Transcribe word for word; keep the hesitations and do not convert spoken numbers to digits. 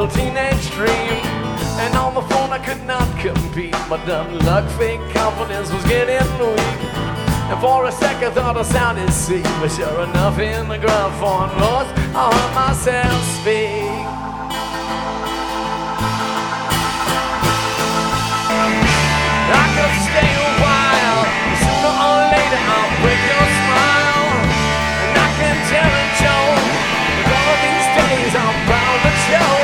little teenage dream. And on the phone I could not compete. My dumb luck, fake confidence was getting weak. And for a second thought I sounded sweet, but sure enough in the ground form lost I heard myself speak.